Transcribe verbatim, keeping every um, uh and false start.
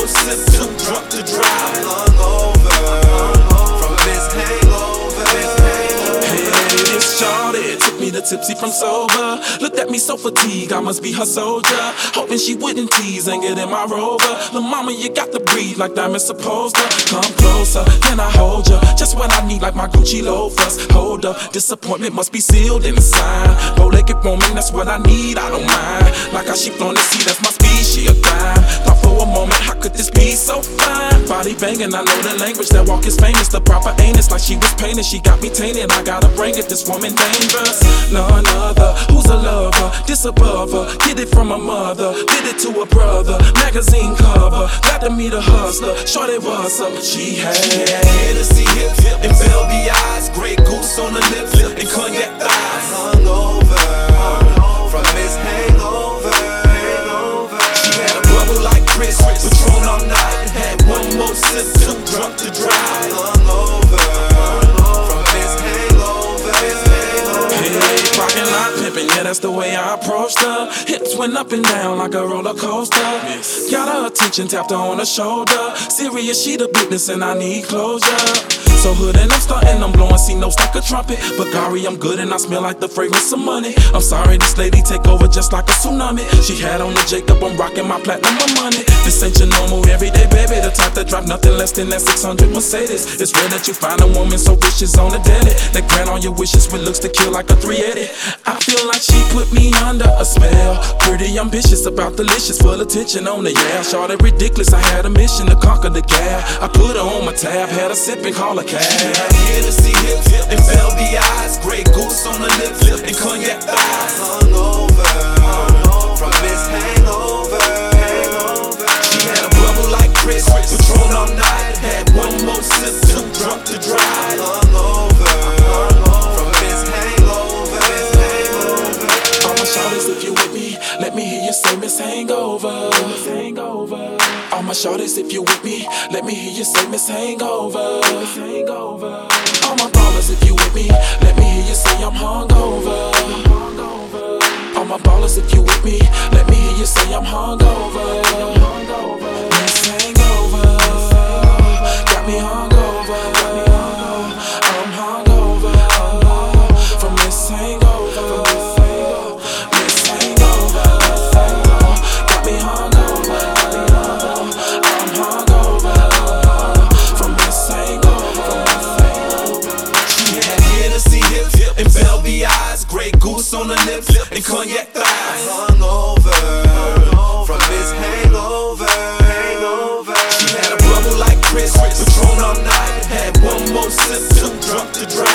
sip, too drunk to drive. Hungover from this hangover. Hey, this shawty took me to tipsy from sober. Looked at me so fatigued, I must be her soldier. Hoping she wouldn't tease and get in my rover. Lil' mama, you got to breathe like diamonds supposed to. Come closer, can I hold ya? Just what I need, like my Gucci loafers. Hold up, disappointment must be sealed in a sign. Bow-legged woman, that's what I need, I don't mind. Like how she flown to see, that's my speed, she a dime. Thought for a moment, how could this be so fine? Body banging, I know the language, that walk is famous. The proper anus, like she was painted, she got me tainted. I gotta bring it, this woman dangerous. None other, who's a lover? This above her, get it from a mother, did it to a brother. Magazine cover, got to meet a hustler. Shorty was up, she had Hennessy hip, hip, and velvety eyes, Grey Goose on the lips, and cognac thighs. Hungover from this hangover. She had a bubble like Chris, Patron all night. Had one more sip, too drunk to drive. Hungover from this hangover. Hey, parking lot pimpin', yeah, that's the way I approached her. Hips went up and down like a roller coaster. Got her attention, tapped her on the shoulder. Serious, she the business and I need closure. So hood and I'm starting, I'm blowing, see no stack of trumpet. But Gary, I'm good and I smell like the fragrance of money. I'm sorry, this lady take over just like a tsunami. She had on the Jacob, I'm rocking my platinum, my money. This ain't your normal everyday baby, the type that drop nothing less than that six hundred Mercedes. It's rare that you find a woman so vicious on the daily, that grant all your wishes with looks to kill like a three eighty. I feel like she put me under a spell. Pretty ambitious about delicious, full attention on the yeah. Shorty ridiculous, I had a mission to conquer the gap. I put her on my tab, had her sipping, call her cab. Hennessy hip, hip, and velvety eyes, Grey Goose on the lips, and cognac thighs. Hungover from this hangover. She had a bubble like Chris, Patron all night. Had one more sip, too drunk to drive. Hungover from this hangover. All my shorties, if you with me, let me hear you say Miss Hangover. Miss Hangover. All my shorties, if you with me, let me hear you say Miss Hangover. Miss Hangover. All my ballers, if you with me, let me hear you say I'm hungover. All my ballers, if you with me, let me hear you say I'm hungover. Miss Hangover, got me hungover. I'm hungover from Miss Hangover. Miss Hangover, got me hungover. I'm hungover from Miss Hangover. She had Hennessy hip, hip, and velvety eyes, Grey Goose on the lips, and cognac thighs. Hungover from this hangover. She had a bubble like Chris, Patron all night. Had one more sip, too drunk to drive.